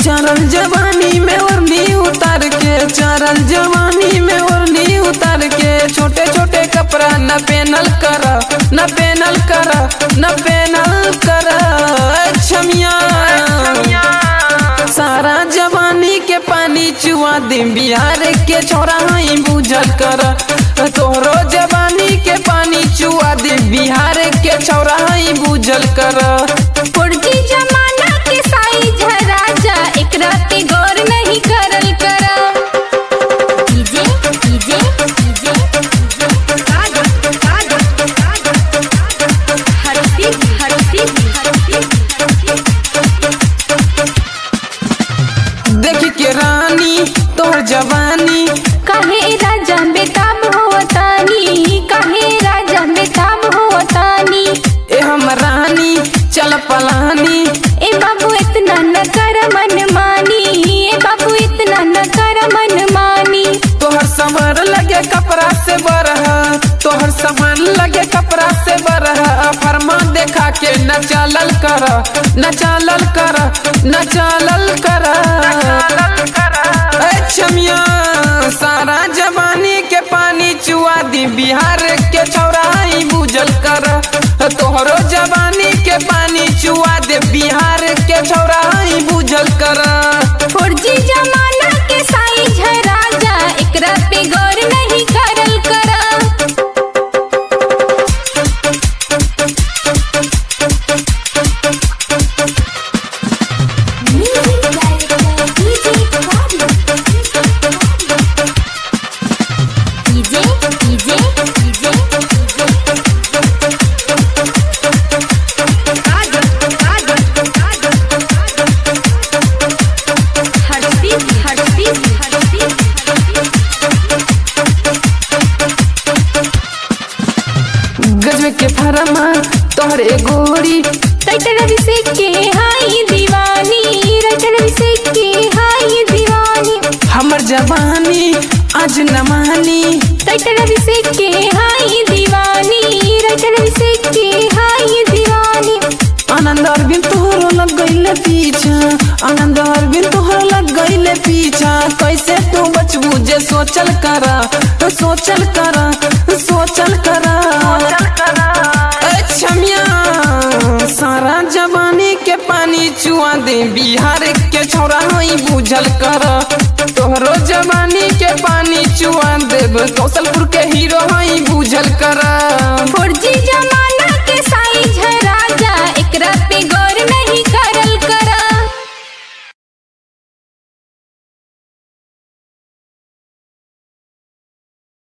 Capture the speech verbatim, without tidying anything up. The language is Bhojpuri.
चरल जवानी में ओढ़नी उतार के, चरल जवानी में ओढ़नी उतार के, छोटे छोटे कपड़ा न पहनल कर, न पहनल कर, न पहनल कर छमिया। सारा जवानी के पानी चुआ दे, बिहार के छोरा हई बुझल कर, तोहरो जवानी के पानी चुआ दे, बिहार के छोरा हई बुझल कर। फुर्जी जमाना के साइज है राजा, एकरा पे गौर नहीं करल करा। डीजे डीजे डीजे कागा कागा हरसी हरसी हरसी। देख के रानी तोहर जवानी, काहे राजा बेताब होतानी, काहे राजा बेताब होतानी। ए हम रानी चल पलानी, ए बाबू इतना न कर मन मानी, ए बाबू इतना न कर मन मानी। तोहर समर लगे कपड़ा से बरह, तोहर समर लगे कपड़ा से बरह, फरमा देखा के न चलल कर, न चलल कर, न चलल कर छमिया। सारा जवानी के पानी चुआ दी, बिहार के छौरा ही बुझल कर, तोहरो जवानी के पानी चुआ दे, बिहार के छौरा ही बुझल कर। फुर्जी जमाना के साइज है राजा, एकरा पे गौर नहीं करल करा। डीजे डीजे डीजे कागा कागा हरसी हरसी हरसी। गजबे के फरमा तोहरे गोरी, राइटर अभिषेक के हाई दीवानी, राइटर अभिषेक के हाई दीवानी। हमर जवानी आज न मानी, राइटर अभिषेक के हाई दीवानी, राइटर अभिषेक के हाई दीवानी। आनंद अरविंद तोहरो लग गईले पीछा, आनंद अरविंद तोहरो लग गईले पीछा, कैसे तू बचबू जे सोचल करा, सोचल करा, सोचल करा छमिया। सारा जवानी के पानी चुआ दे, बिहार के छौरा हई बुझल कर, तोहरो जवानी के पानी चुआ देब, कौशल